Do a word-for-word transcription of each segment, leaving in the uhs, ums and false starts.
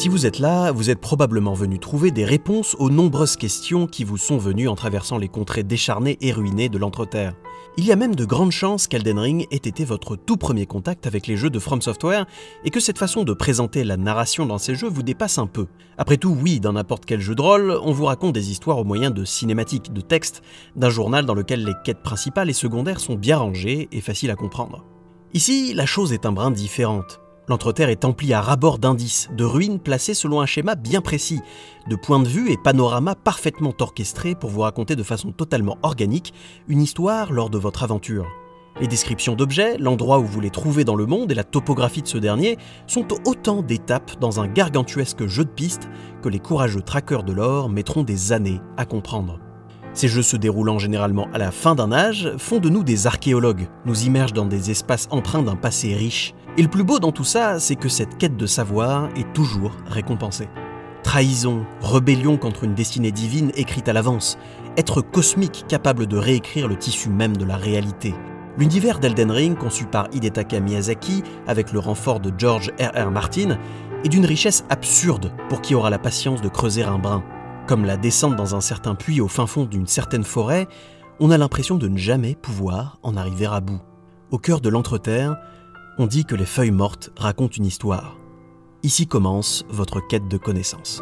Si vous êtes là, vous êtes probablement venu trouver des réponses aux nombreuses questions qui vous sont venues en traversant les contrées décharnées et ruinées de l'Entreterre. Il y a même de grandes chances qu'Elden Ring ait été votre tout premier contact avec les jeux de From Software et que cette façon de présenter la narration dans ces jeux vous dépasse un peu. Après tout, oui, dans n'importe quel jeu de rôle, on vous raconte des histoires au moyen de cinématiques, de textes, d'un journal dans lequel les quêtes principales et secondaires sont bien rangées et faciles à comprendre. Ici, la chose est un brin différente. L'Entreterre est emplie à ras-bord d'indices, de ruines placées selon un schéma bien précis, de points de vue et panoramas parfaitement orchestrés pour vous raconter de façon totalement organique une histoire lors de votre aventure. Les descriptions d'objets, l'endroit où vous les trouvez dans le monde et la topographie de ce dernier sont autant d'étapes dans un gargantuesque jeu de pistes que les courageux traqueurs de l'or mettront des années à comprendre. Ces jeux se déroulant généralement à la fin d'un âge font de nous des archéologues, nous immergent dans des espaces empreints d'un passé riche. Et le plus beau dans tout ça, c'est que cette quête de savoir est toujours récompensée. Trahison, rébellion contre une destinée divine écrite à l'avance, être cosmique capable de réécrire le tissu même de la réalité. L'univers d'Elden Ring, conçu par Hidetaka Miyazaki avec le renfort de George R R Martin, est d'une richesse absurde pour qui aura la patience de creuser un brin. Comme la descente dans un certain puits au fin fond d'une certaine forêt, on a l'impression de ne jamais pouvoir en arriver à bout. Au cœur de l'Entreterre, on dit que les feuilles mortes racontent une histoire. Ici commence votre quête de connaissances.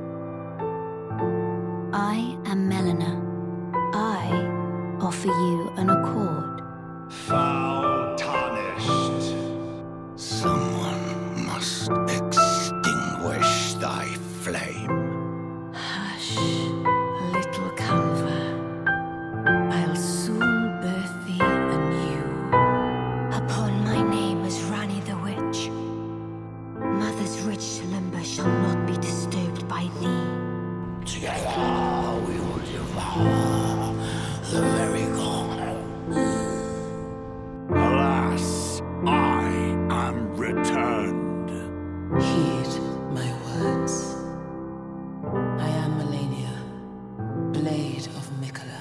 I am Melina. I offer you an accord. Foul tarnished. Someone must extinguish thy flame. Hush, little Canva. I'll soon birth thee anew. Upon my name as Rani the Witch. Mother's rich lumber shall not be disturbed by thee. Together we will devour the very corner. Alas, I am returned. Heed my words. I am Melania, Blade of Miquella.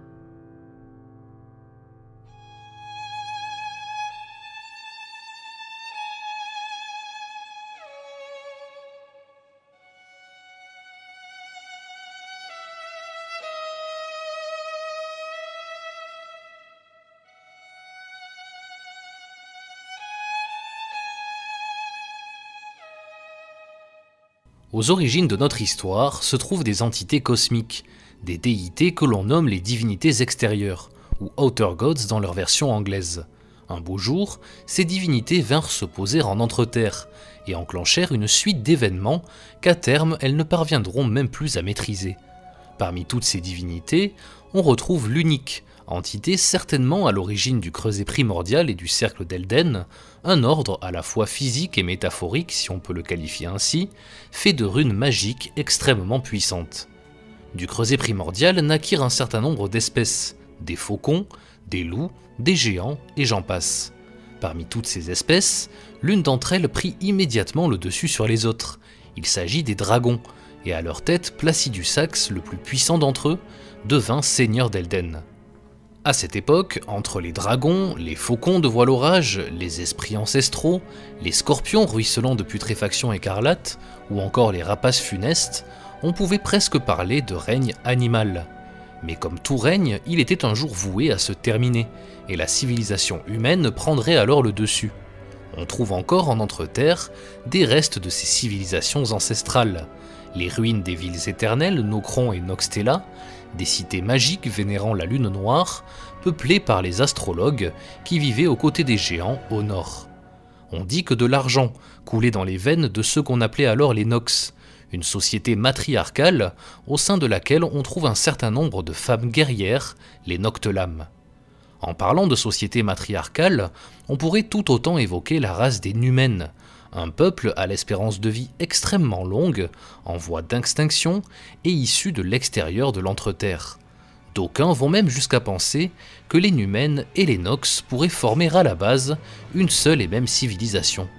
Aux origines de notre histoire se trouvent des entités cosmiques, des déités que l'on nomme les divinités extérieures, ou Outer Gods dans leur version anglaise. Un beau jour, ces divinités vinrent se poser en Entreterre, et enclenchèrent une suite d'événements qu'à terme elles ne parviendront même plus à maîtriser. Parmi toutes ces divinités, on retrouve l'unique, entité certainement à l'origine du creuset primordial et du cercle d'Elden, un ordre à la fois physique et métaphorique, si on peut le qualifier ainsi, fait de runes magiques extrêmement puissantes. Du creuset primordial naquirent un certain nombre d'espèces, des faucons, des loups, des géants et j'en passe. Parmi toutes ces espèces, l'une d'entre elles prit immédiatement le dessus sur les autres. Il s'agit des dragons, et à leur tête Placidus Axe, le plus puissant d'entre eux, devint seigneur d'Elden. À cette époque, entre les dragons, les faucons de voile orage, les esprits ancestraux, les scorpions ruisselant de putréfaction écarlate, ou encore les rapaces funestes, on pouvait presque parler de règne animal. Mais comme tout règne, il était un jour voué à se terminer, et la civilisation humaine prendrait alors le dessus. On trouve encore en Entreterre des restes de ces civilisations ancestrales, les ruines des villes éternelles Nokron et Noxtella, des cités magiques vénérant la lune noire, peuplées par les astrologues qui vivaient aux côtés des géants au nord. On dit que de l'argent coulait dans les veines de ceux qu'on appelait alors les Nox, une société matriarcale au sein de laquelle on trouve un certain nombre de femmes guerrières, les Noctelam. En parlant de société matriarcale, on pourrait tout autant évoquer la race des Numènes, un peuple à l'espérance de vie extrêmement longue, en voie d'extinction et issu de l'extérieur de l'Entreterre. D'aucuns vont même jusqu'à penser que les Numènes et les Nox pourraient former à la base une seule et même civilisation.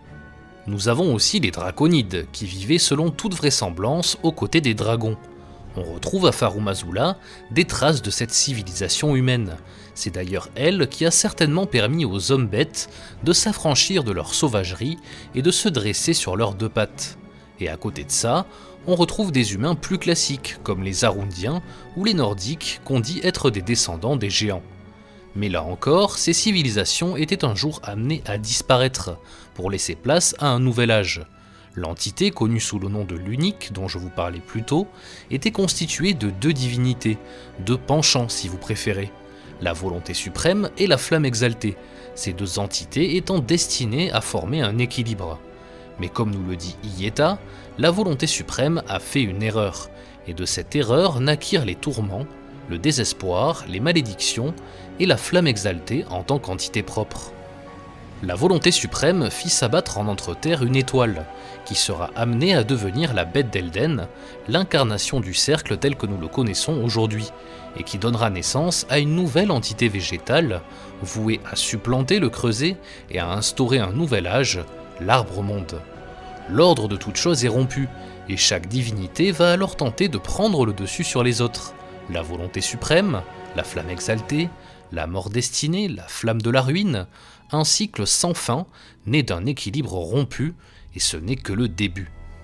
Nous avons aussi les Draconides, qui vivaient selon toute vraisemblance aux côtés des dragons. On retrouve à Farum Azula des traces de cette civilisation humaine. C'est d'ailleurs elle qui a certainement permis aux hommes bêtes de s'affranchir de leur sauvagerie et de se dresser sur leurs deux pattes. Et à côté de ça, on retrouve des humains plus classiques, comme les Arundiens ou les Nordiques, qu'on dit être des descendants des géants. Mais là encore, ces civilisations étaient un jour amenées à disparaître, pour laisser place à un nouvel âge. L'entité, connue sous le nom de l'Unique, dont je vous parlais plus tôt, était constituée de deux divinités, deux penchants si vous préférez, la volonté suprême et la flamme exaltée, ces deux entités étant destinées à former un équilibre. Mais comme nous le dit Ieta, la volonté suprême a fait une erreur, et de cette erreur naquirent les tourments, le désespoir, les malédictions et la flamme exaltée en tant qu'entité propre. La volonté suprême fit s'abattre en entre-terre une étoile, qui sera amenée à devenir la bête d'Elden, l'incarnation du cercle tel que nous le connaissons aujourd'hui, et qui donnera naissance à une nouvelle entité végétale, vouée à supplanter le creuset et à instaurer un nouvel âge, l'arbre-monde. L'ordre de toute chose est rompu, et chaque divinité va alors tenter de prendre le dessus sur les autres. La volonté suprême, la flamme exaltée, la mort destinée, la flamme de la ruine, un cycle sans fin, né d'un équilibre rompu, et ce n'est que le début.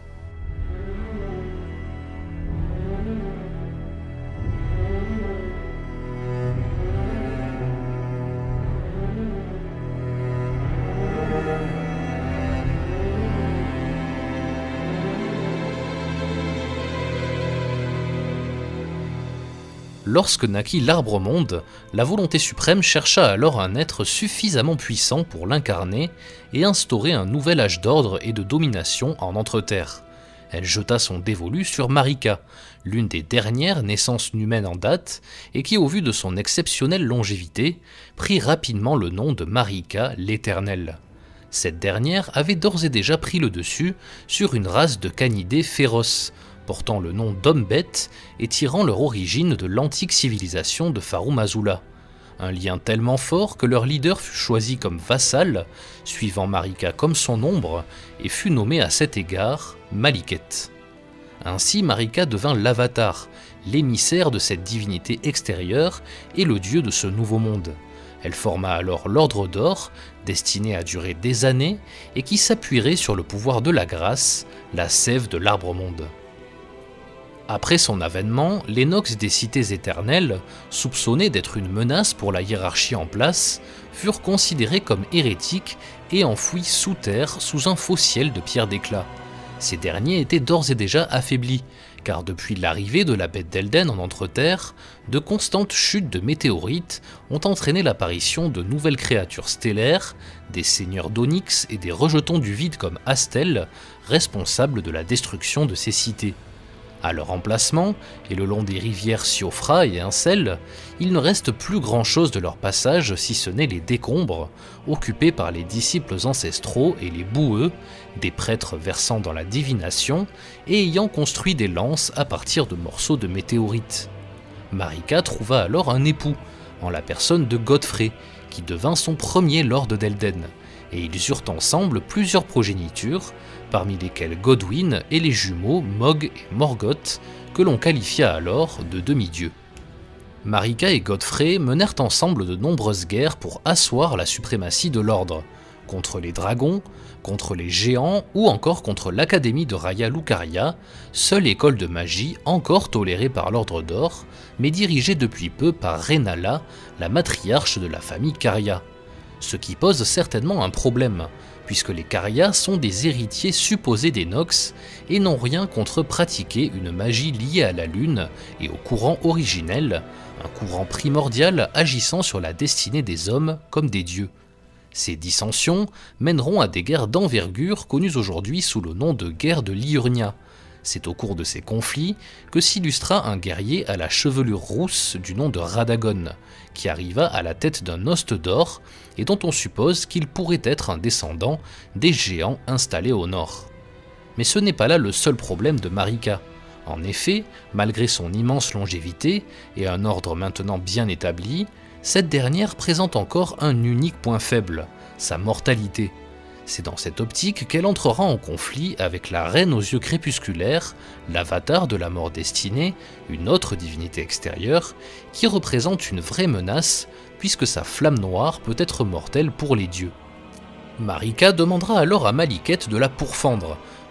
Lorsque naquit l'arbre-monde, la volonté suprême chercha alors un être suffisamment puissant pour l'incarner et instaurer un nouvel âge d'ordre et de domination en entre-terre. Elle jeta son dévolu sur Marika, l'une des dernières naissances humaines en date, et qui, au vu de son exceptionnelle longévité, prit rapidement le nom de Marika l'Éternelle. Cette dernière avait d'ores et déjà pris le dessus sur une race de canidés féroces, portant le nom d'Homme-Bête et tirant leur origine de l'antique civilisation de Farum Azula. Un lien tellement fort que leur leader fut choisi comme vassal, suivant Marika comme son ombre, et fut nommé à cet égard Maliket. Ainsi Marika devint l'avatar, l'émissaire de cette divinité extérieure et le dieu de ce nouveau monde. Elle forma alors l'Ordre d'Or, destiné à durer des années, et qui s'appuierait sur le pouvoir de la grâce, la sève de l'arbre-monde. Après son avènement, les Nox des cités éternelles, soupçonnés d'être une menace pour la hiérarchie en place, furent considérés comme hérétiques et enfouis sous terre sous un faux ciel de pierre d'éclat. Ces derniers étaient d'ores et déjà affaiblis, car depuis l'arrivée de la bête d'Elden en entre-terre, de constantes chutes de météorites ont entraîné l'apparition de nouvelles créatures stellaires, des seigneurs d'Onyx et des rejetons du vide comme Astel, responsables de la destruction de ces cités. À leur emplacement, et le long des rivières Siofra et Incel, il ne reste plus grand chose de leur passage si ce n'est les décombres, occupés par les disciples ancestraux et les boueux, des prêtres versant dans la divination et ayant construit des lances à partir de morceaux de météorites. Marika trouva alors un époux, en la personne de Godfrey, qui devint son premier lord d'Elden, et ils eurent ensemble plusieurs progénitures, parmi lesquels Godwyn et les jumeaux Mog et Morgoth, que l'on qualifia alors de demi-dieux. Marika et Godfrey menèrent ensemble de nombreuses guerres pour asseoir la suprématie de l'ordre, contre les dragons, contre les géants ou encore contre l'Académie de Raya Lucaria, seule école de magie encore tolérée par l'Ordre d'Or, mais dirigée depuis peu par Rennala, la matriarche de la famille Caria. Ce qui pose certainement un problème, puisque les Caria sont des héritiers supposés des Nox et n'ont rien contre pratiquer une magie liée à la lune et au courant originel, un courant primordial agissant sur la destinée des hommes comme des dieux. Ces dissensions mèneront à des guerres d'envergure connues aujourd'hui sous le nom de guerre de Liurnia. C'est au cours de ces conflits que s'illustra un guerrier à la chevelure rousse du nom de Radagon, qui arriva à la tête d'un hoste d'or et dont on suppose qu'il pourrait être un descendant des géants installés au nord. Mais ce n'est pas là le seul problème de Marika. En effet, malgré son immense longévité et un ordre maintenant bien établi, cette dernière présente encore un unique point faible, sa mortalité. C'est dans cette optique qu'elle entrera en conflit avec la reine aux yeux crépusculaires, l'avatar de la mort destinée, une autre divinité extérieure, qui représente une vraie menace, puisque sa flamme noire peut être mortelle pour les dieux. Marika demandera alors à Maliket de la pourfendre,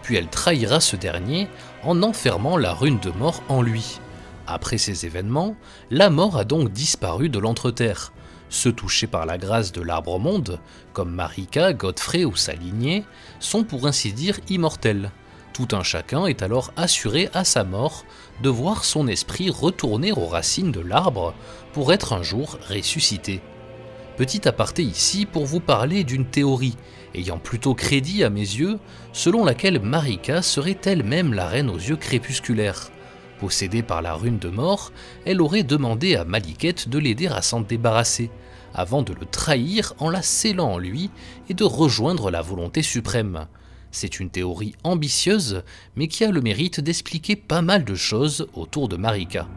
puis elle trahira ce dernier en enfermant la rune de mort en lui. Après ces événements, la mort a donc disparu de l'Entreterre. Ceux touchés par la grâce de l'Arbre-Monde, comme Marika, Godfrey ou sa lignée, sont pour ainsi dire immortels. Tout un chacun est alors assuré à sa mort de voir son esprit retourner aux racines de l'arbre pour être un jour ressuscité. Petit aparté ici pour vous parler d'une théorie, ayant plutôt crédit à mes yeux, selon laquelle Marika serait elle-même la reine aux yeux crépusculaires. Possédée par la rune de mort, elle aurait demandé à Maliket de l'aider à s'en débarrasser, avant de le trahir en la scellant en lui et de rejoindre la volonté suprême. C'est une théorie ambitieuse, mais qui a le mérite d'expliquer pas mal de choses autour de Marika.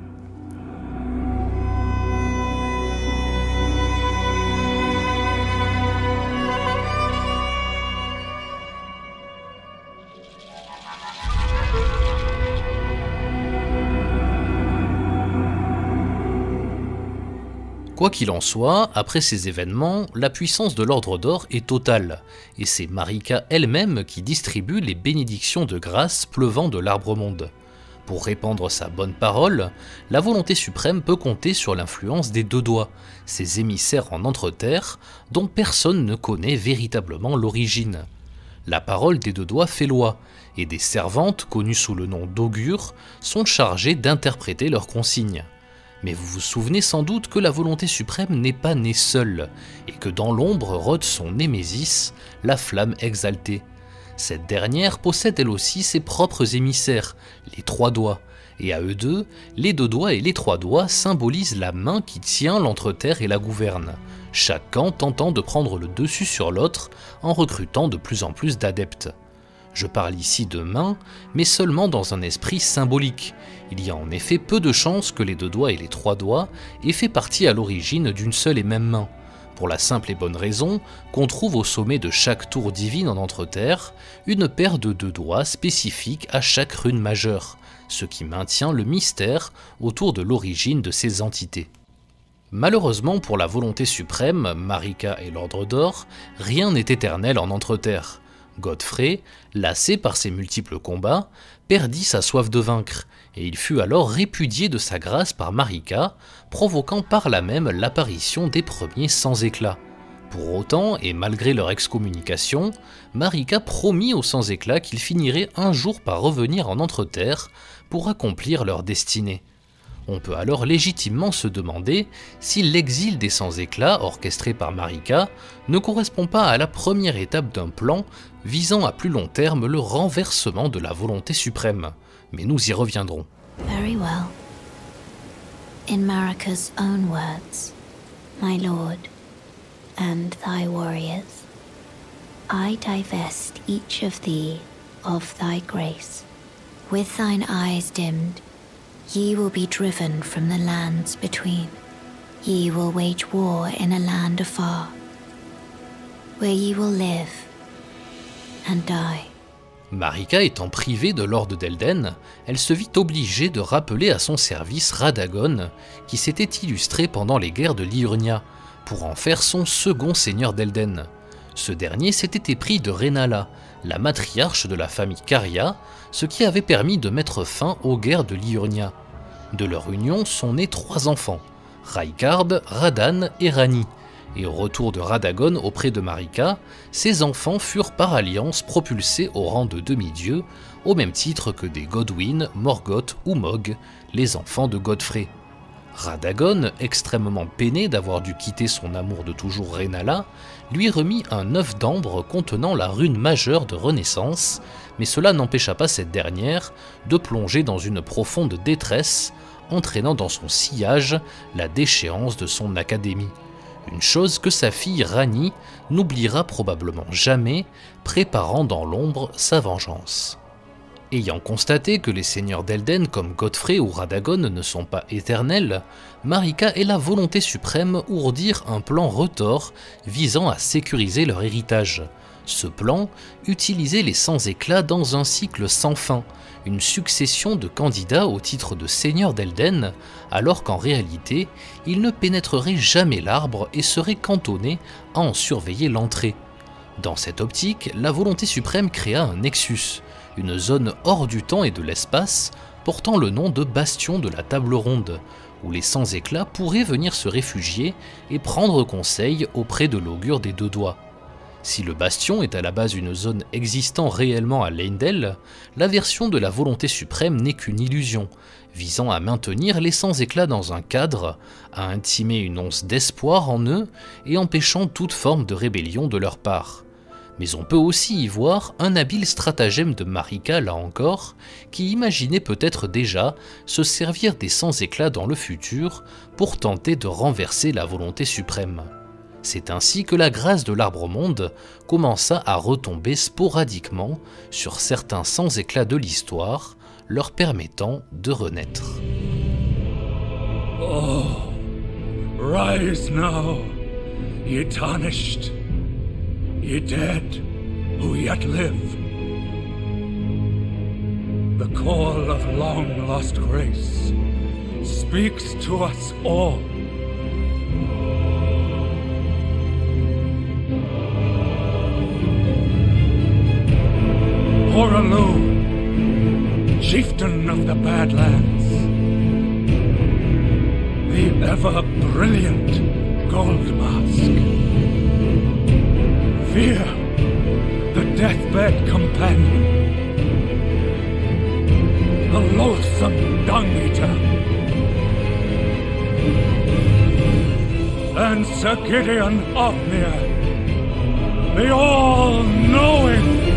Quoi qu'il en soit, après ces événements, la puissance de l'Ordre d'Or est totale, et c'est Marika elle-même qui distribue les bénédictions de grâce pleuvant de l'Arbre-Monde. Pour répandre sa bonne parole, la volonté suprême peut compter sur l'influence des Deux Doigts, ces émissaires en Entreterre dont personne ne connaît véritablement l'origine. La parole des Deux Doigts fait loi, et des servantes, connues sous le nom d'augures, sont chargées d'interpréter leurs consignes. Mais vous vous souvenez sans doute que la volonté suprême n'est pas née seule, et que dans l'ombre rôde son némésis, la flamme exaltée. Cette dernière possède elle aussi ses propres émissaires, les Trois Doigts, et à eux deux, les Deux Doigts et les Trois Doigts symbolisent la main qui tient l'Entreterre et la gouverne, chaque camp tentant de prendre le dessus sur l'autre en recrutant de plus en plus d'adeptes. Je parle ici de main, mais seulement dans un esprit symbolique. Il y a en effet peu de chances que les Deux Doigts et les Trois Doigts aient fait partie à l'origine d'une seule et même main, pour la simple et bonne raison qu'on trouve au sommet de chaque tour divine en Entreterre une paire de deux doigts spécifiques à chaque rune majeure, ce qui maintient le mystère autour de l'origine de ces entités. Malheureusement pour la volonté suprême, Marika et l'Ordre d'Or, rien n'est éternel en Entreterre. Godfrey, lassé par ses multiples combats, perdit sa soif de vaincre, et il fut alors répudié de sa grâce par Marika, provoquant par là même l'apparition des premiers sans éclat. Pour autant, et malgré leur excommunication, Marika promit aux sans éclat qu'ils finiraient un jour par revenir en Entreterre pour accomplir leur destinée. On peut alors légitimement se demander si l'exil des sans-éclat, orchestré par Marika, ne correspond pas à la première étape d'un plan visant à plus long terme le renversement de la volonté suprême. Mais nous y reviendrons. Very well. In Marika's own words, my lord, and thy warriors, I divest each of thee of thy grace. With thine eyes dimmed, ye will be driven from the lands between. Ye will wage war in a land afar, where ye will live and die. Marika étant privée de l'Orde d'Elden, elle se vit obligée de rappeler à son service Radagon, qui s'était illustré pendant les guerres de Liurnia, pour en faire son second seigneur d'Elden. Ce dernier s'était épris de Rennala, la matriarche de la famille Caria, ce qui avait permis de mettre fin aux guerres de Liurnia. De leur union sont nés trois enfants, Raigard, Radan et Ranni, et au retour de Radagon auprès de Marika, ces enfants furent par alliance propulsés au rang de demi-dieux, au même titre que des Godwyn, Morgoth ou Mog, les enfants de Godfrey. Radagon, extrêmement peiné d'avoir dû quitter son amour de toujours Rennala, lui remit un œuf d'ambre contenant la rune majeure de renaissance, mais cela n'empêcha pas cette dernière de plonger dans une profonde détresse, entraînant dans son sillage la déchéance de son académie. Une chose que sa fille Ranni n'oubliera probablement jamais, préparant dans l'ombre sa vengeance. Ayant constaté que les seigneurs d'Elden comme Godfrey ou Radagon ne sont pas éternels, Marika et la volonté suprême ourdirent un plan retors visant à sécuriser leur héritage. Ce plan utilisait les sans-éclat dans un cycle sans fin, une succession de candidats au titre de seigneur d'Elden, alors qu'en réalité, ils ne pénétreraient jamais l'arbre et seraient cantonnés à en surveiller l'entrée. Dans cette optique, la volonté suprême créa un Nexus, une zone hors du temps et de l'espace portant le nom de Bastion de la Table Ronde, où les sans-éclats pourraient venir se réfugier et prendre conseil auprès de l'augure des deux doigts. Si le Bastion est à la base une zone existant réellement à Leyndell, la version de la volonté suprême n'est qu'une illusion, visant à maintenir les sans-éclats dans un cadre, à intimer une once d'espoir en eux et empêchant toute forme de rébellion de leur part. Mais on peut aussi y voir un habile stratagème de Marika, là encore, qui imaginait peut-être déjà se servir des sans-éclats dans le futur pour tenter de renverser la volonté suprême. C'est ainsi que la grâce de l'Arbre-Monde commença à retomber sporadiquement sur certains sans-éclats de l'histoire, leur permettant de renaître. Oh, rise now, ye tarnished, ye dead who yet live. The call of long-lost grace speaks to us all. Horaloo, chieftain of the Badlands, the ever-brilliant Gold Mask, Fear, the deathbed companion, the loathsome Dung-Eater, and Sir Gideon Ofnir, the all-knowing.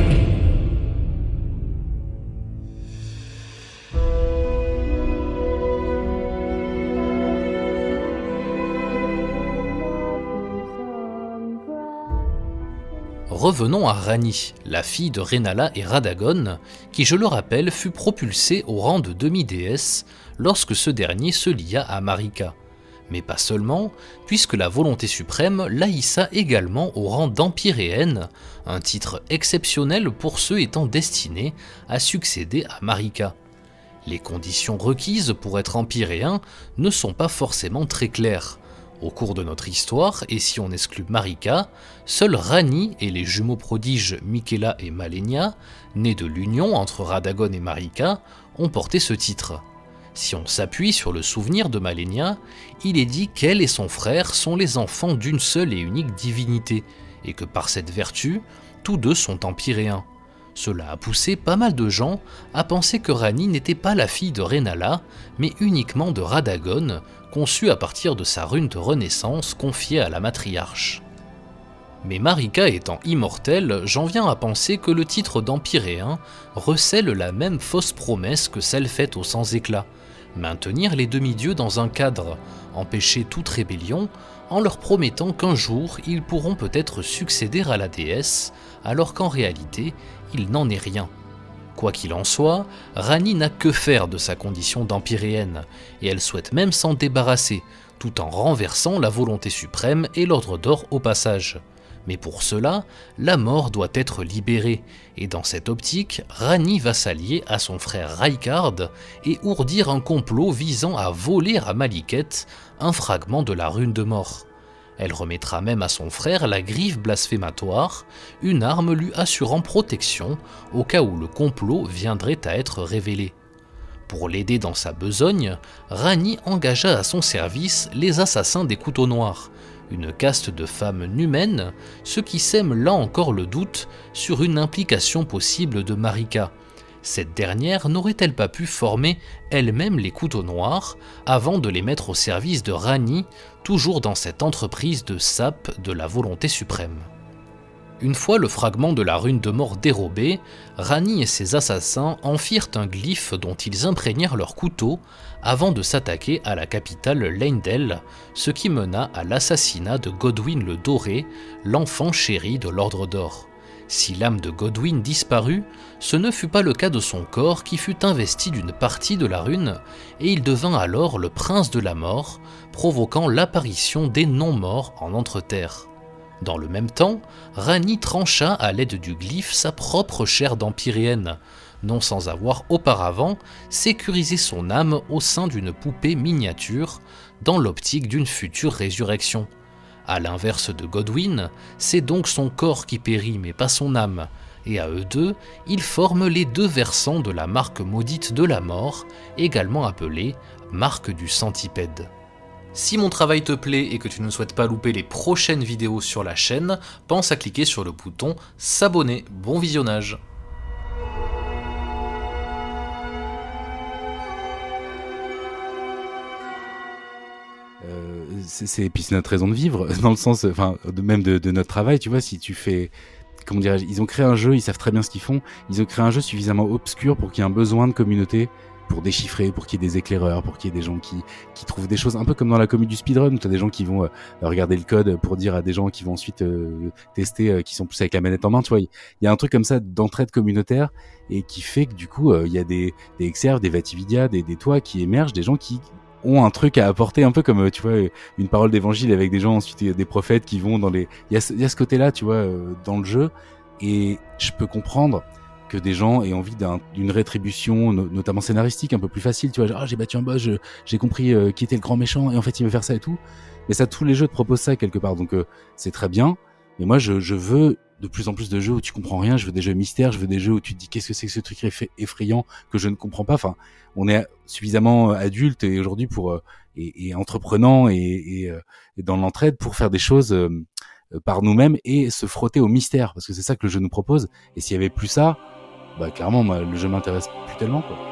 Revenons à Ranni, la fille de Rennala et Radagon, qui, je le rappelle, fut propulsée au rang de demi-déesse lorsque ce dernier se lia à Marika. Mais pas seulement, puisque la volonté suprême la hissa également au rang d'empyréenne, un titre exceptionnel pour ceux étant destinés à succéder à Marika. Les conditions requises pour être empyréen ne sont pas forcément très claires. Au cours de notre histoire, et si on exclut Marika, seuls Ranni et les jumeaux prodiges Miquella et Malenia, nés de l'union entre Radagon et Marika, ont porté ce titre. Si on s'appuie sur le souvenir de Malenia, il est dit qu'elle et son frère sont les enfants d'une seule et unique divinité, et que par cette vertu, tous deux sont empyréens. Cela a poussé pas mal de gens à penser que Ranni n'était pas la fille de Rennala, mais uniquement de Radagon, conçue à partir de sa rune de renaissance confiée à la matriarche. Mais Marika étant immortelle, j'en viens à penser que le titre d'empyréen recèle la même fausse promesse que celle faite aux sans-éclats, maintenir les demi-dieux dans un cadre, empêcher toute rébellion, en leur promettant qu'un jour ils pourront peut-être succéder à la déesse, alors qu'en réalité, il n'en est rien. Quoi qu'il en soit, Ranni n'a que faire de sa condition d'empyréenne, et elle souhaite même s'en débarrasser, tout en renversant la volonté suprême et l'ordre d'or au passage. Mais pour cela, la mort doit être libérée, et dans cette optique, Ranni va s'allier à son frère Raikard et ourdir un complot visant à voler à Maliket un fragment de la rune de mort. Elle remettra même à son frère la griffe blasphématoire, une arme lui assurant protection au cas où le complot viendrait à être révélé. Pour l'aider dans sa besogne, Ranni engagea à son service les assassins des couteaux noirs, une caste de femmes numènes, ce qui sème là encore le doute sur une implication possible de Marika. Cette dernière n'aurait-elle pas pu former elle-même les couteaux noirs avant de les mettre au service de Ranni, toujours dans cette entreprise de sape de la volonté suprême? Une fois le fragment de la rune de mort dérobé, Ranni et ses assassins en firent un glyphe dont ils imprégnèrent leurs couteaux avant de s'attaquer à la capitale Leyndell, ce qui mena à l'assassinat de Godwyn le Doré, l'enfant chéri de l'Ordre d'Or. Si l'âme de Godwyn disparut, ce ne fut pas le cas de son corps qui fut investi d'une partie de la rune, et il devint alors le prince de la mort, provoquant l'apparition des non-morts en Entre-Terre. Dans le même temps, Ranni trancha à l'aide du glyphe sa propre chair d'empyréenne, non sans avoir auparavant sécurisé son âme au sein d'une poupée miniature, dans l'optique d'une future résurrection. À l'inverse de Godwyn, c'est donc son corps qui périt mais pas son âme, et à eux deux, ils forment les deux versants de la marque maudite de la mort, également appelée marque du centipède. Si mon travail te plaît et que tu ne souhaites pas louper les prochaines vidéos sur la chaîne, pense à cliquer sur le bouton s'abonner. Bon visionnage! Euh, c'est, c'est, puis c'est notre raison de vivre, dans le sens, enfin, de, même de, de notre travail, tu vois, si tu fais, comment dirais-je, ils ont créé un jeu, ils savent très bien ce qu'ils font, ils ont créé un jeu suffisamment obscur pour qu'il y ait un besoin de communauté, pour déchiffrer, pour qu'il y ait des éclaireurs, pour qu'il y ait des gens qui, qui trouvent des choses, un peu comme dans la comédie du speedrun, où tu as des gens qui vont euh, regarder le code pour dire à des gens qui vont ensuite euh, tester, euh, qui sont plus avec la manette en main, tu vois, il y, y a un truc comme ça d'entraide communautaire, et qui fait que du coup, il euh, y a des, des Exerves, des Vatividia, des, des toits qui émergent, des gens qui ont un truc à apporter, un peu comme, tu vois, une parole d'évangile avec des gens, ensuite des prophètes qui vont dans les... Il y a ce, il y a ce côté-là, tu vois, euh, dans le jeu, et je peux comprendre que des gens aient envie d'un, d'une rétribution, no- notamment scénaristique, un peu plus facile, tu vois, genre, ah, j'ai battu un boss, je, j'ai compris euh, qui était le grand méchant, et en fait il veut faire ça et tout, mais ça, tous les jeux te proposent ça quelque part, donc euh, c'est très bien, mais moi je, je veux de plus en plus de jeux où tu comprends rien, je veux des jeux mystères, je veux des jeux où tu te dis qu'est-ce que c'est que ce truc eff- effrayant que je ne comprends pas, enfin, on est suffisamment adulte et aujourd'hui pour, euh, et, et entreprenant et, et, euh, et dans l'entraide pour faire des choses euh, par nous-mêmes et se frotter au mystère, parce que c'est ça que le jeu nous propose, et s'il y avait plus ça, bah clairement moi, le jeu m'intéresse plus tellement quoi.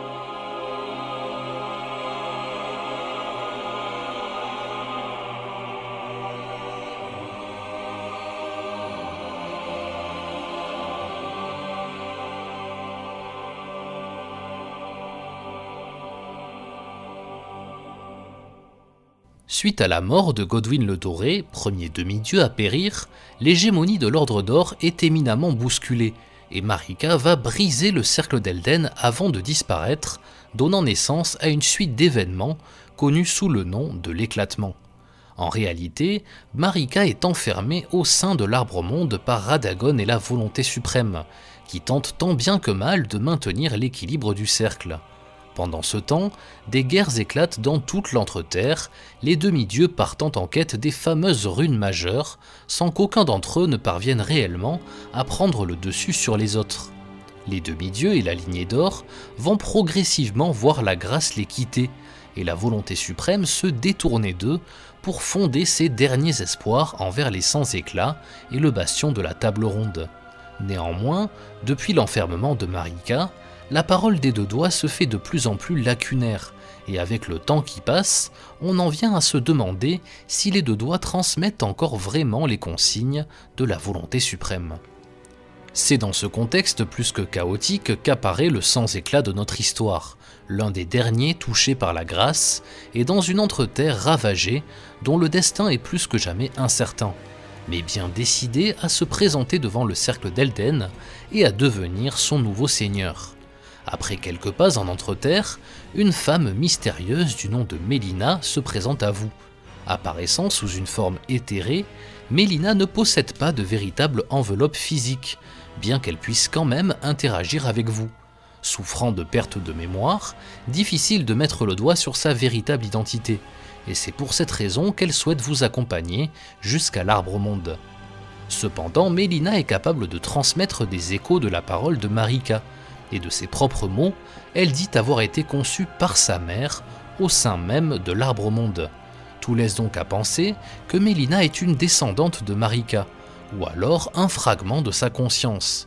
Suite à la mort de Godwyn le Doré, premier demi-dieu à périr, l'hégémonie de l'Ordre d'Or est éminemment bousculée, et Marika va briser le cercle d'Elden avant de disparaître, donnant naissance à une suite d'événements connus sous le nom de l'éclatement. En réalité, Marika est enfermée au sein de l'Arbre-Monde par Radagon et la Volonté Suprême, qui tentent tant bien que mal de maintenir l'équilibre du cercle. Pendant ce temps, des guerres éclatent dans toute l'Entre-Terre, les demi-dieux partant en quête des fameuses runes majeures, sans qu'aucun d'entre eux ne parvienne réellement à prendre le dessus sur les autres. Les demi-dieux et la lignée d'or vont progressivement voir la grâce les quitter, et la volonté suprême se détourner d'eux pour fonder ses derniers espoirs envers les sans-éclat et le bastion de la table ronde. Néanmoins, depuis l'enfermement de Marika, la parole des deux doigts se fait de plus en plus lacunaire, et avec le temps qui passe, on en vient à se demander si les deux doigts transmettent encore vraiment les consignes de la volonté suprême. C'est dans ce contexte plus que chaotique qu'apparaît le sans-éclat de notre histoire, l'un des derniers touchés par la grâce, et dans une Entre-Terre ravagée dont le destin est plus que jamais incertain, mais bien décidé à se présenter devant le cercle d'Elden et à devenir son nouveau seigneur. Après quelques pas en Entre-Terre, une femme mystérieuse du nom de Mélina se présente à vous. Apparaissant sous une forme éthérée, Mélina ne possède pas de véritable enveloppe physique, bien qu'elle puisse quand même interagir avec vous. Souffrant de perte de mémoire, difficile de mettre le doigt sur sa véritable identité, et c'est pour cette raison qu'elle souhaite vous accompagner jusqu'à l'Arbre-Monde. Cependant, Mélina est capable de transmettre des échos de la parole de Marika, et de ses propres mots, elle dit avoir été conçue par sa mère au sein même de l'Arbre-Monde. Tout laisse donc à penser que Mélina est une descendante de Marika, ou alors un fragment de sa conscience.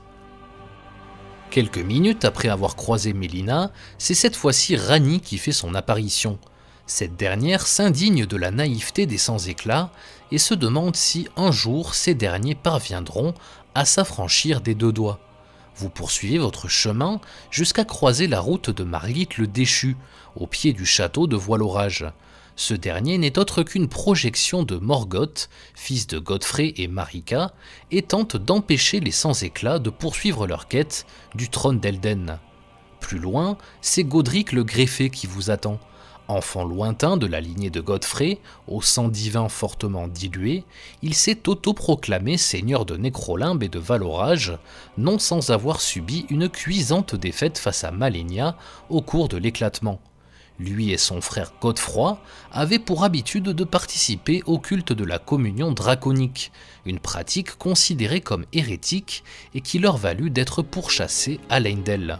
Quelques minutes après avoir croisé Mélina, c'est cette fois-ci Ranni qui fait son apparition. Cette dernière s'indigne de la naïveté des sans-éclat et se demande si un jour ces derniers parviendront à s'affranchir des deux doigts. Vous poursuivez votre chemin jusqu'à croiser la route de Margit le Déchu, au pied du château de Voile-Orage. Ce dernier n'est autre qu'une projection de Morgoth, fils de Godfrey et Marika, et tente d'empêcher les sans-éclat de poursuivre leur quête du trône d'Elden. Plus loin, c'est Godric le Greffé qui vous attend. Enfant lointain de la lignée de Godfrey, au sang divin fortement dilué, il s'est autoproclamé seigneur de Nécrolimbe et de Val-Orage, non sans avoir subi une cuisante défaite face à Malenia au cours de l'éclatement. Lui et son frère Godefroy avaient pour habitude de participer au culte de la communion draconique, une pratique considérée comme hérétique et qui leur valut d'être pourchassés à Leyndell.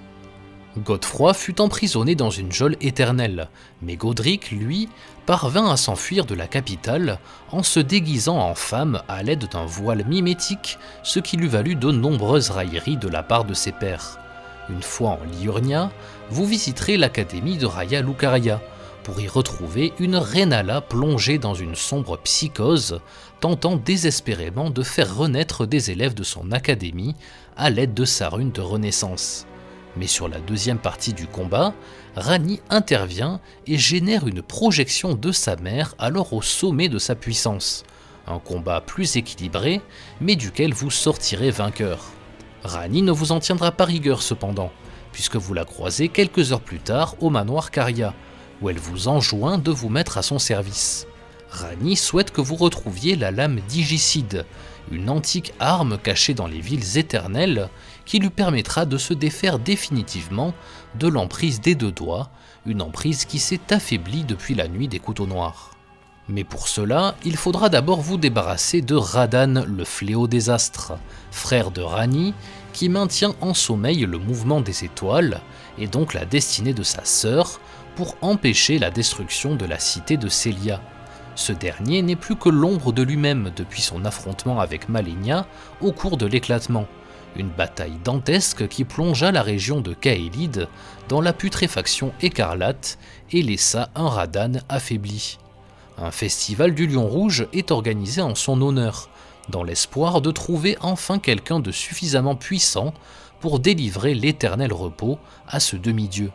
Godefroy fut emprisonné dans une geôle éternelle, mais Godric, lui, parvint à s'enfuir de la capitale en se déguisant en femme à l'aide d'un voile mimétique, ce qui lui valut de nombreuses railleries de la part de ses pairs. Une fois en Liurnia, vous visiterez l'académie de Raya Lucaria pour y retrouver une Rennala plongée dans une sombre psychose, tentant désespérément de faire renaître des élèves de son académie à l'aide de sa rune de renaissance. Mais sur la deuxième partie du combat, Ranni intervient et génère une projection de sa mère alors au sommet de sa puissance. Un combat plus équilibré, mais duquel vous sortirez vainqueur. Ranni ne vous en tiendra pas rigueur cependant, puisque vous la croisez quelques heures plus tard au manoir Caria, où elle vous enjoint de vous mettre à son service. Ranni souhaite que vous retrouviez la lame d'Igicide, une antique arme cachée dans les villes éternelles qui lui permettra de se défaire définitivement de l'emprise des deux doigts, une emprise qui s'est affaiblie depuis la nuit des couteaux noirs. Mais pour cela, il faudra d'abord vous débarrasser de Radahn le fléau des astres, frère de Ranni, qui maintient en sommeil le mouvement des étoiles, et donc la destinée de sa sœur, pour empêcher la destruction de la cité de Sellia. Ce dernier n'est plus que l'ombre de lui-même depuis son affrontement avec Malenia au cours de l'éclatement, une bataille dantesque qui plongea la région de Kaelid dans la putréfaction écarlate et laissa un Radahn affaibli. Un festival du Lion Rouge est organisé en son honneur, dans l'espoir de trouver enfin quelqu'un de suffisamment puissant pour délivrer l'éternel repos à ce demi-dieu.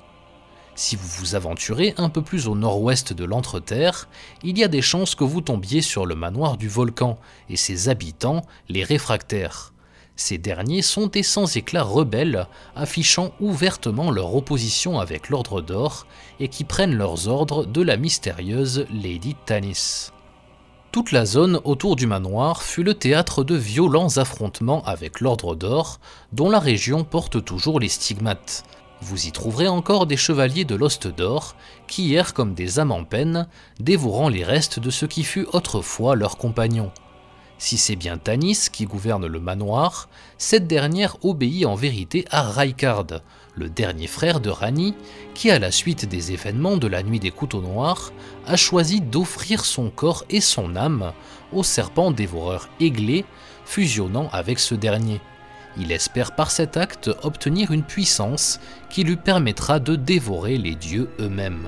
Si vous vous aventurez un peu plus au nord-ouest de l'Entreterre, il y a des chances que vous tombiez sur le manoir du volcan et ses habitants, les réfractaires. Ces derniers sont des sans-éclat rebelles, affichant ouvertement leur opposition avec l'Ordre d'Or et qui prennent leurs ordres de la mystérieuse Lady Tanis. Toute la zone autour du manoir fut le théâtre de violents affrontements avec l'Ordre d'Or, dont la région porte toujours les stigmates. Vous y trouverez encore des chevaliers de l'Ost d'Or qui errent comme des âmes en peine, dévorant les restes de ce qui fut autrefois leurs compagnons. Si c'est bien Tanis qui gouverne le manoir, cette dernière obéit en vérité à Raikard, le dernier frère de Ranni, qui à la suite des événements de la nuit des couteaux noirs, a choisi d'offrir son corps et son âme au serpent dévoreur Églé, fusionnant avec ce dernier. Il espère par cet acte obtenir une puissance qui lui permettra de dévorer les dieux eux-mêmes.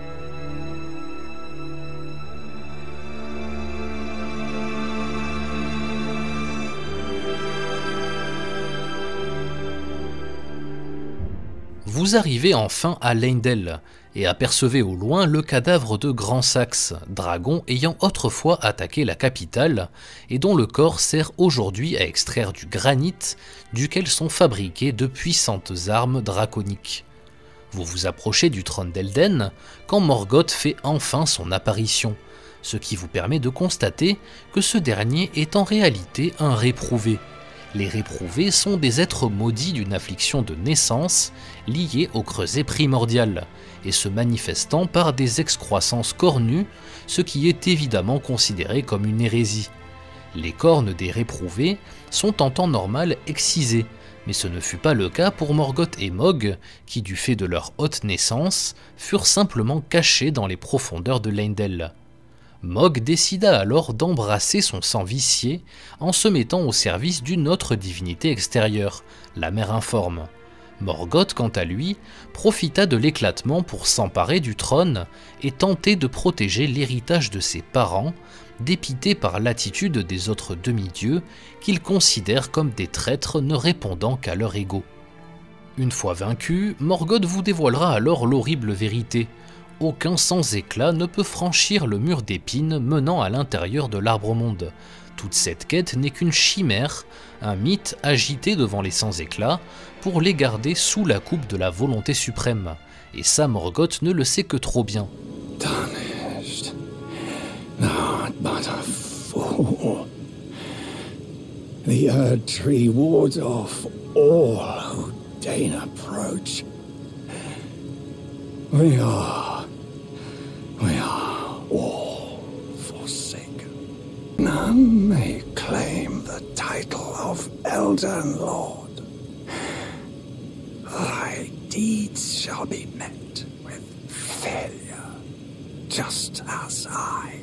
Vous arrivez enfin à Leyndell et apercevez au loin le cadavre de Grand Saxe, dragon ayant autrefois attaqué la capitale et dont le corps sert aujourd'hui à extraire du granit duquel sont fabriquées de puissantes armes draconiques. Vous vous approchez du trône d'Elden quand Morgoth fait enfin son apparition, ce qui vous permet de constater que ce dernier est en réalité un réprouvé. Les réprouvés sont des êtres maudits d'une affliction de naissance liée au creuset primordial et se manifestant par des excroissances cornues, ce qui est évidemment considéré comme une hérésie. Les cornes des réprouvés sont en temps normal excisées, mais ce ne fut pas le cas pour Morgoth et Mog, qui du fait de leur haute naissance, furent simplement cachés dans les profondeurs de Leyndell. Mog décida alors d'embrasser son sang vicié en se mettant au service d'une autre divinité extérieure, la Mère Informe. Morgoth, quant à lui, profita de l'éclatement pour s'emparer du trône et tenter de protéger l'héritage de ses parents, dépité par l'attitude des autres demi-dieux qu'il considère comme des traîtres ne répondant qu'à leur ego. Une fois vaincu, Morgoth vous dévoilera alors l'horrible vérité. Aucun sans-éclat ne peut franchir le mur d'épines menant à l'intérieur de l'Arbre-Monde. Toute cette quête n'est qu'une chimère, un mythe agité devant les sans-éclats pour les garder sous la coupe de la volonté suprême. Et ça, Morgoth ne le sait que trop bien. Tarnished, not but a fool. The Erd Tree wards off all who deign approach. We are... we are all forsaken. None may claim the title of Elden Lord. Thy deeds shall be met with failure, just as I.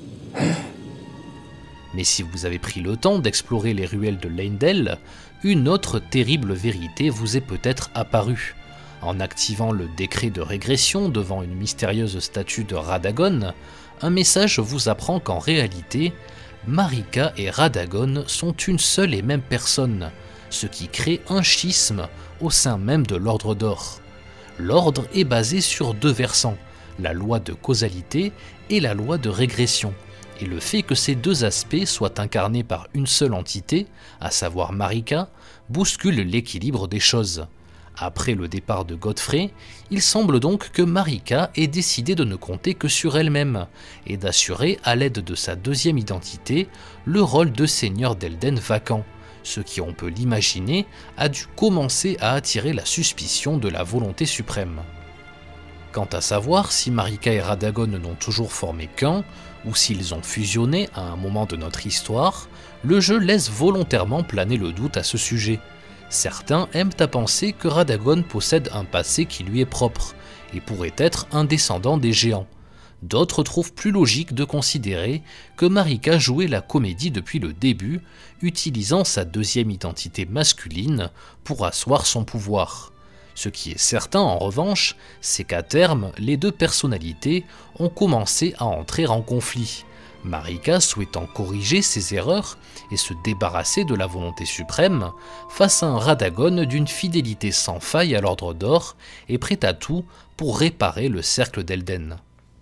Mais si vous avez pris le temps d'explorer les ruelles de Leyndell, une autre terrible vérité vous est peut-être apparue. En activant le décret de régression devant une mystérieuse statue de Radagon, un message vous apprend qu'en réalité, Marika et Radagon sont une seule et même personne, ce qui crée un schisme au sein même de l'Ordre d'Or. L'Ordre est basé sur deux versants, la loi de causalité et la loi de régression. Et le fait que ces deux aspects soient incarnés par une seule entité, à savoir Marika, bouscule l'équilibre des choses. Après le départ de Godfrey, il semble donc que Marika ait décidé de ne compter que sur elle-même, et d'assurer à l'aide de sa deuxième identité le rôle de seigneur d'Elden vacant, ce qui, on peut l'imaginer, a dû commencer à attirer la suspicion de la volonté suprême. Quant à savoir si Marika et Radagon n'ont toujours formé qu'un, ou s'ils ont fusionné à un moment de notre histoire, le jeu laisse volontairement planer le doute à ce sujet. Certains aiment à penser que Radagon possède un passé qui lui est propre, et pourrait être un descendant des géants. D'autres trouvent plus logique de considérer que Marika jouait la comédie depuis le début, utilisant sa deuxième identité masculine pour asseoir son pouvoir. Ce qui est certain en revanche, c'est qu'à terme, les deux personnalités ont commencé à entrer en conflit. Marika souhaitant corriger ses erreurs et se débarrasser de la volonté suprême, face à un Radagon d'une fidélité sans faille à l'Ordre d'Or et prêt à tout pour réparer le cercle d'Elden.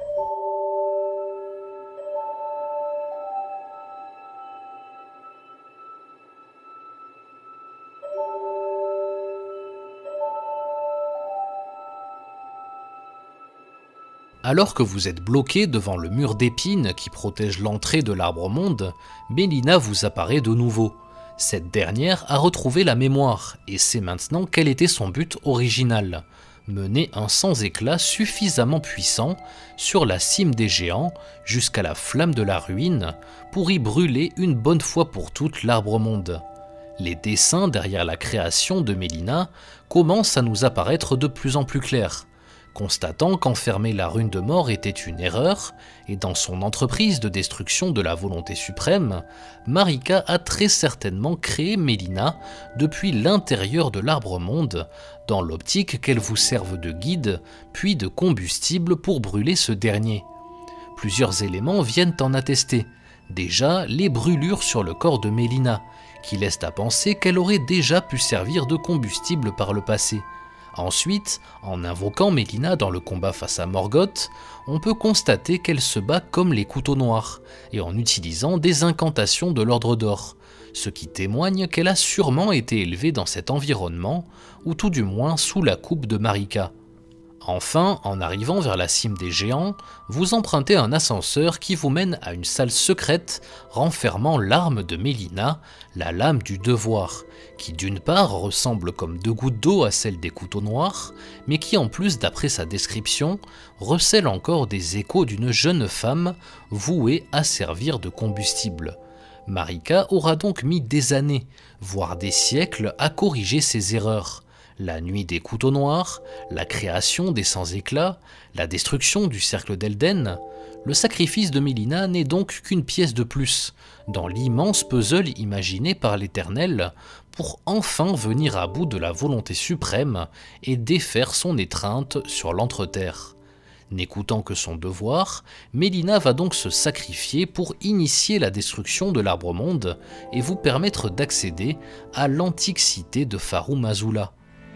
Alors que vous êtes bloqué devant le mur d'épines qui protège l'entrée de l'Arbre-Monde, Melina vous apparaît de nouveau. Cette dernière a retrouvé la mémoire et sait maintenant quel était son but original, mener un sans-éclat suffisamment puissant sur la cime des géants jusqu'à la flamme de la ruine pour y brûler une bonne fois pour toutes l'Arbre-Monde. Les dessins derrière la création de Melina commencent à nous apparaître de plus en plus clairs. Constatant qu'enfermer la rune de mort était une erreur, et dans son entreprise de destruction de la volonté suprême, Marika a très certainement créé Melina depuis l'intérieur de l'Arbre-Monde, dans l'optique qu'elle vous serve de guide, puis de combustible pour brûler ce dernier. Plusieurs éléments viennent en attester. Déjà, les brûlures sur le corps de Melina, qui laissent à penser qu'elle aurait déjà pu servir de combustible par le passé. Ensuite, en invoquant Melina dans le combat face à Morgoth, on peut constater qu'elle se bat comme les couteaux noirs, et en utilisant des incantations de l'Ordre d'Or, ce qui témoigne qu'elle a sûrement été élevée dans cet environnement, ou tout du moins sous la coupe de Marika. Enfin, en arrivant vers la cime des géants, vous empruntez un ascenseur qui vous mène à une salle secrète renfermant l'arme de Melina, la lame du devoir, qui d'une part ressemble comme deux gouttes d'eau à celle des couteaux noirs, mais qui en plus, d'après sa description, recèle encore des échos d'une jeune femme vouée à servir de combustible. Marika aura donc mis des années, voire des siècles à corriger ses erreurs. La nuit des couteaux noirs, la création des sans-éclats, la destruction du cercle d'Elden, le sacrifice de Melina n'est donc qu'une pièce de plus dans l'immense puzzle imaginé par l'Éternel pour enfin venir à bout de la volonté suprême et défaire son étreinte sur l'Entreterre. N'écoutant que son devoir, Melina va donc se sacrifier pour initier la destruction de l'Arbre-Monde et vous permettre d'accéder à l'antique cité de Farum Azula.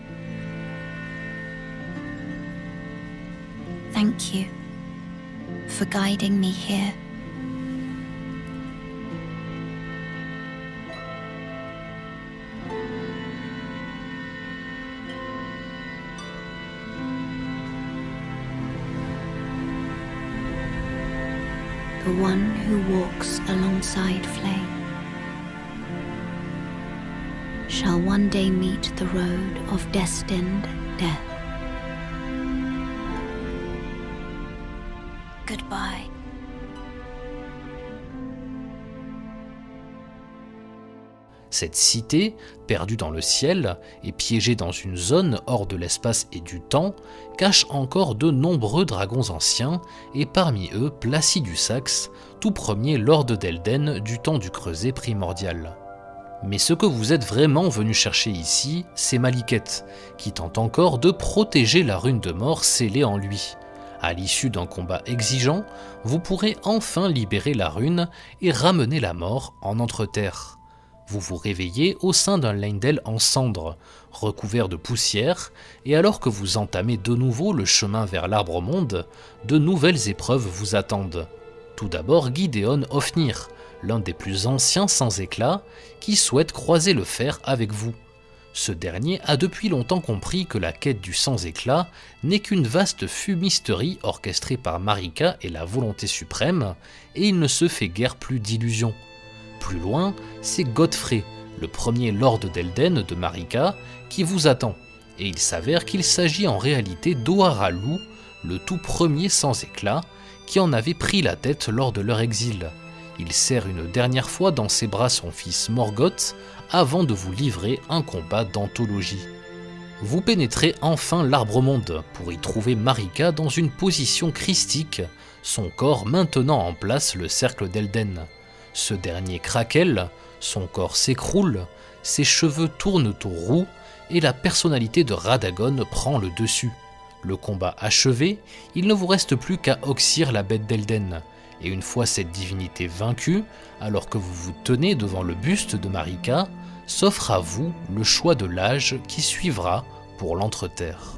Thank you for guiding me here. The one who walks alongside flame shall one day meet the road of destined death. Cette cité, perdue dans le ciel et piégée dans une zone hors de l'espace et du temps, cache encore de nombreux dragons anciens, et parmi eux Placidus-Sax, tout premier lord d'Elden du temps du Creuset primordial. Mais ce que vous êtes vraiment venu chercher ici, c'est Maliket, qui tente encore de protéger la rune de mort scellée en lui. À l'issue d'un combat exigeant, vous pourrez enfin libérer la rune et ramener la mort en Entre-Terre. Vous vous réveillez au sein d'un Leyndell en cendres, recouvert de poussière, et alors que vous entamez de nouveau le chemin vers l'Arbre-Monde, de nouvelles épreuves vous attendent. Tout d'abord Gideon Ofnir, l'un des plus anciens sans éclat, qui souhaite croiser le fer avec vous. Ce dernier a depuis longtemps compris que la quête du sans-éclat n'est qu'une vaste fumisterie orchestrée par Marika et la volonté suprême, et il ne se fait guère plus d'illusions. Plus loin, c'est Godfrey, le premier lord d'Elden de Marika, qui vous attend, et il s'avère qu'il s'agit en réalité d'Oharalou, le tout premier sans-éclat, qui en avait pris la tête lors de leur exil. Il serre une dernière fois dans ses bras son fils Morgoth, avant de vous livrer un combat d'anthologie. Vous pénétrez enfin l'Arbre-Monde pour y trouver Marika dans une position christique, son corps maintenant en place le cercle d'Elden. Ce dernier craquelle, son corps s'écroule, ses cheveux tournent au roux et la personnalité de Radagon prend le dessus. Le combat achevé, il ne vous reste plus qu'à oxyre la bête d'Elden. Et une fois cette divinité vaincue, alors que vous vous tenez devant le buste de Marika, s'offre à vous le choix de l'âge qui suivra pour l'Entre-Terre.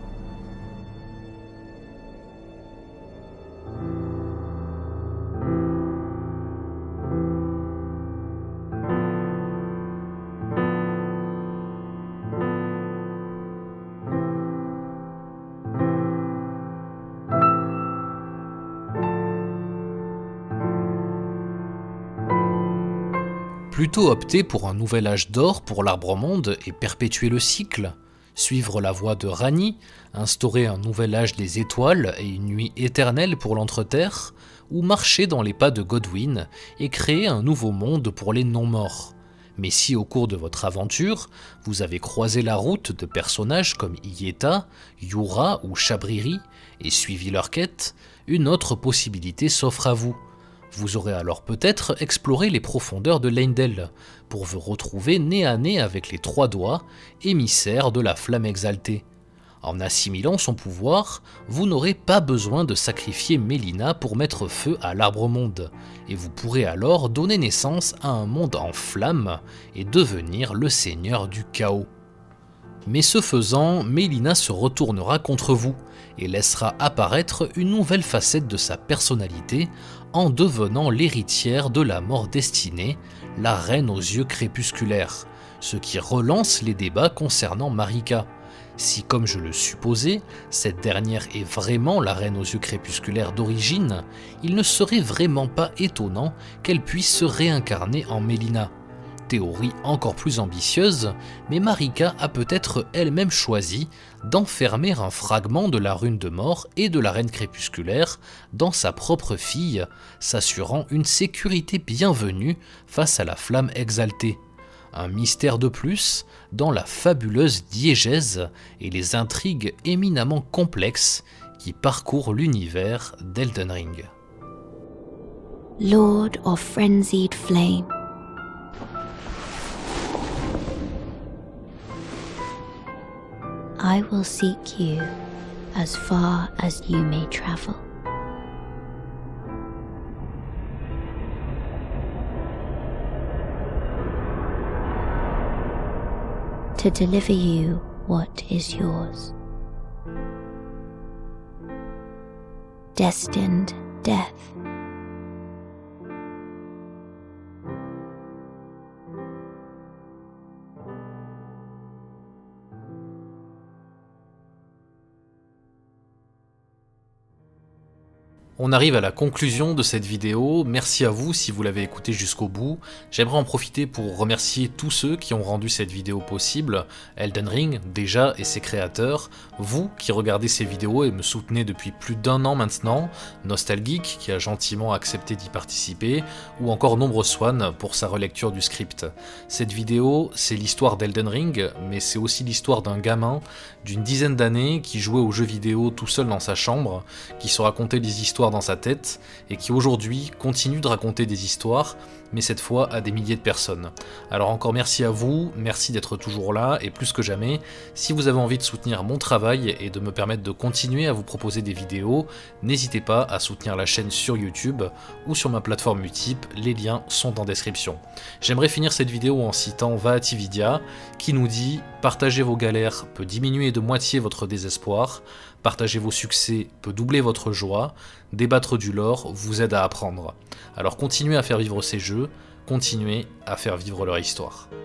Plutôt opter pour un nouvel âge d'or pour l'Arbre-Monde et perpétuer le cycle, suivre la voie de Ranni, instaurer un nouvel âge des étoiles et une nuit éternelle pour l'Entre-Terre, ou marcher dans les pas de Godwyn et créer un nouveau monde pour les non-morts. Mais si au cours de votre aventure, vous avez croisé la route de personnages comme Ieta, Yura ou Shabriri et suivi leur quête, une autre possibilité s'offre à vous. Vous aurez alors peut-être exploré les profondeurs de Leyndell pour vous retrouver nez à nez avec les Trois Doigts, émissaires de la flamme exaltée. En assimilant son pouvoir, vous n'aurez pas besoin de sacrifier Melina pour mettre feu à l'Arbre-Monde, et vous pourrez alors donner naissance à un monde en flammes et devenir le seigneur du chaos. Mais ce faisant, Melina se retournera contre vous et laissera apparaître une nouvelle facette de sa personnalité en devenant l'héritière de la mort destinée, la reine aux yeux crépusculaires, ce qui relance les débats concernant Marika. Si, comme je le supposais, cette dernière est vraiment la reine aux yeux crépusculaires d'origine, il ne serait vraiment pas étonnant qu'elle puisse se réincarner en Melina. Théorie encore plus ambitieuse, mais Marika a peut-être elle-même choisi d'enfermer un fragment de la rune de mort et de la reine crépusculaire dans sa propre fille, s'assurant une sécurité bienvenue face à la flamme exaltée. Un mystère de plus dans la fabuleuse diégèse et les intrigues éminemment complexes qui parcourent l'univers d'Elden Ring. Lord of frenzied flame, I will seek you as far as you may travel. To deliver you what is yours. Destined death. On arrive à la conclusion de cette vidéo, merci à vous si vous l'avez écouté jusqu'au bout. J'aimerais en profiter pour remercier tous ceux qui ont rendu cette vidéo possible, Elden Ring déjà et ses créateurs, vous qui regardez ces vidéos et me soutenez depuis plus d'un an maintenant, Nostalgeek qui a gentiment accepté d'y participer, ou encore Nombre Swan pour sa relecture du script. Cette vidéo, c'est l'histoire d'Elden Ring, mais c'est aussi l'histoire d'un gamin d'une dizaine d'années qui jouait aux jeux vidéo tout seul dans sa chambre, qui se racontait des histoires dans sa tête et qui aujourd'hui continue de raconter des histoires, mais cette fois à des milliers de personnes. Alors encore merci à vous, merci d'être toujours là et plus que jamais, si vous avez envie de soutenir mon travail et de me permettre de continuer à vous proposer des vidéos, n'hésitez pas à soutenir la chaîne sur YouTube ou sur ma plateforme Utip, les liens sont en description. J'aimerais finir cette vidéo en citant Vaatividia qui nous dit « Partager vos galères peut diminuer de moitié votre désespoir, partager vos succès peut doubler votre joie, débattre du lore vous aide à apprendre. Alors continuez à faire vivre ces jeux, continuez à faire vivre leur histoire. »